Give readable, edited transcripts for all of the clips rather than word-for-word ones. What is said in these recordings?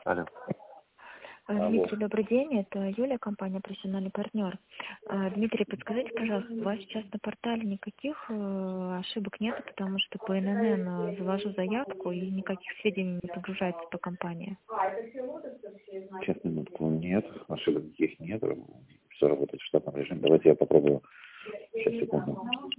Алло. Алло. Дмитрий, добрый день. Это Юлия, компания «Профессиональный партнер». Дмитрий, подскажите, пожалуйста, у вас сейчас на портале никаких ошибок нет, потому что по ННН завожу заявку и никаких сведений не прогружается по компании. Сейчас минутку. Нет, ошибок никаких нет. Все работает в штатном режиме. Давайте я попробую. Сейчас, секунду.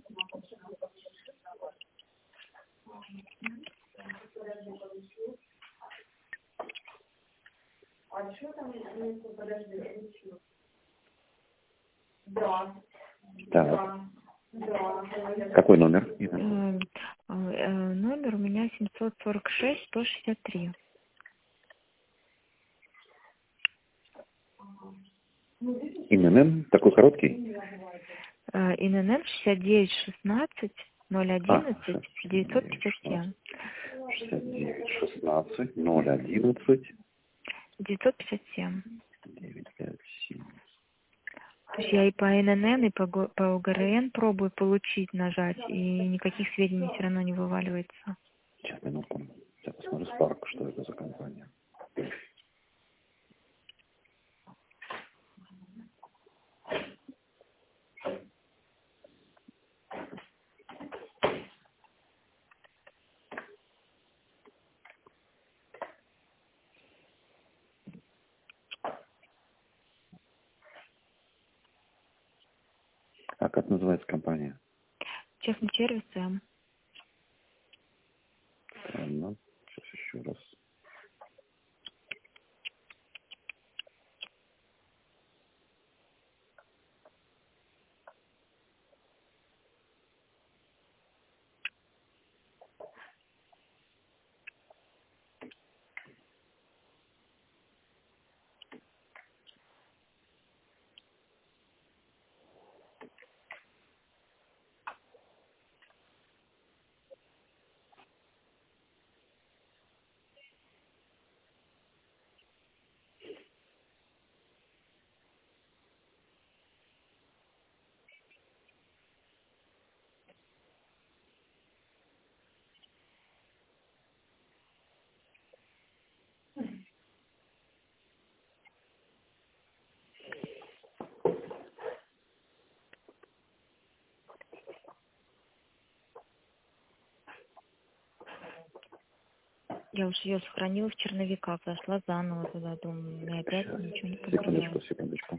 Так. Какой номер? Номер у меня 746-163. ИНН такой короткий? ИНН 6916 011 957. 69 16 011 957. 957. То есть я и по ННН, и по УГРН пробую получить, нажать, и никаких сведений все равно не вываливается. Сейчас, минутку. Я посмотрю Spark, что это за компания. А как называется компания? Техносервис М. Странно. Сейчас еще раз. Я уж ее сохранила в черновиках, зашла заново туда, думаю, и опять Сейчас. ничего не Секундочку, получилось. секундочку.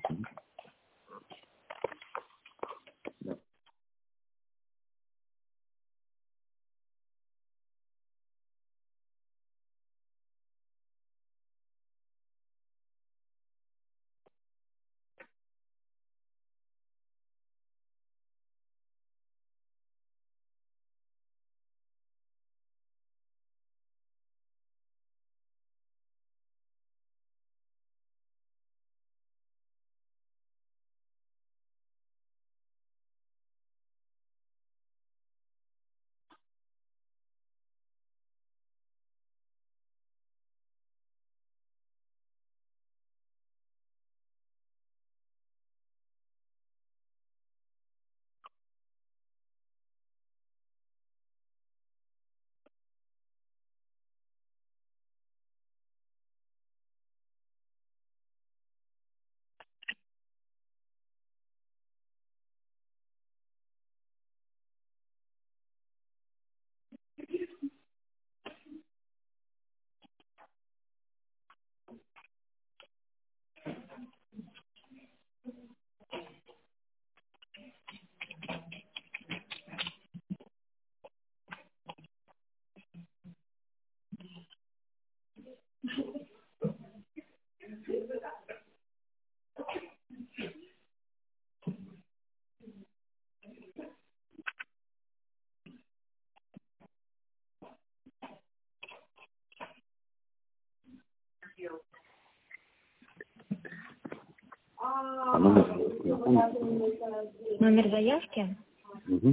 А номер? Номер заявки Угу.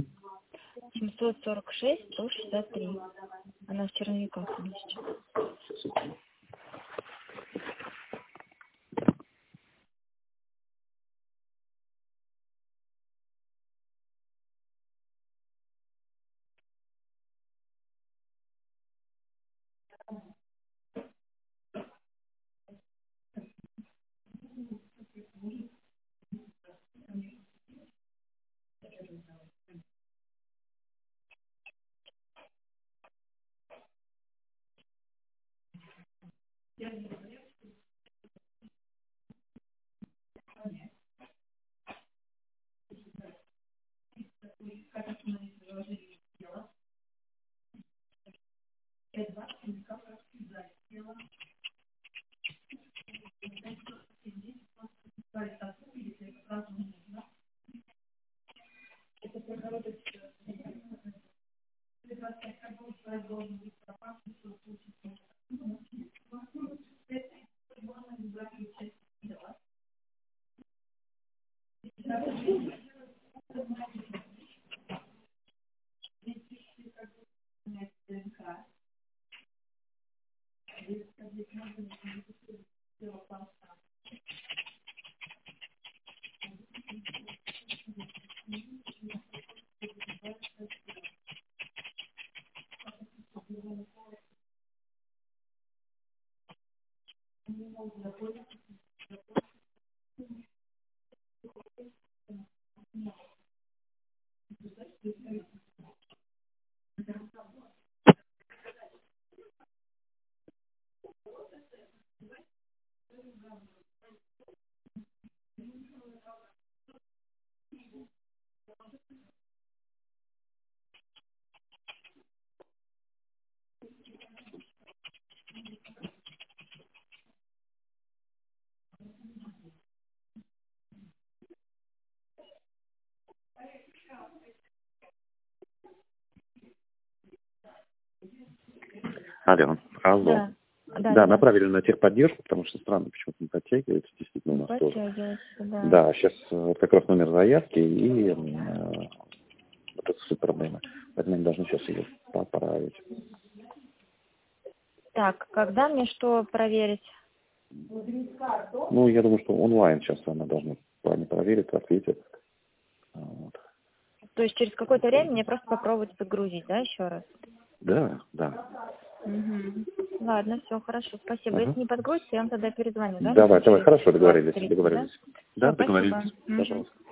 746-163. Она в черновиках у меня сейчас. Алло. Алло. Да, направили на техподдержку, потому что странно почему-то не подтягивается, действительно у нас тоже. Да, сейчас как раз номер заявки и вот это суть проблемы. Поэтому они должны сейчас ее поправить. Так, когда мне что проверить? Ну, я думаю, что онлайн сейчас она должна проверить, ответит. Вот. То есть через какое-то время мне просто попробовать загрузить, да, еще раз? Да, да. Угу. Ладно, все, хорошо, спасибо. Если не подгрузите, я вам тогда перезвоню, да? Давай, хорошо, договорились. Да, Да, договорились. Спасибо. Пожалуйста.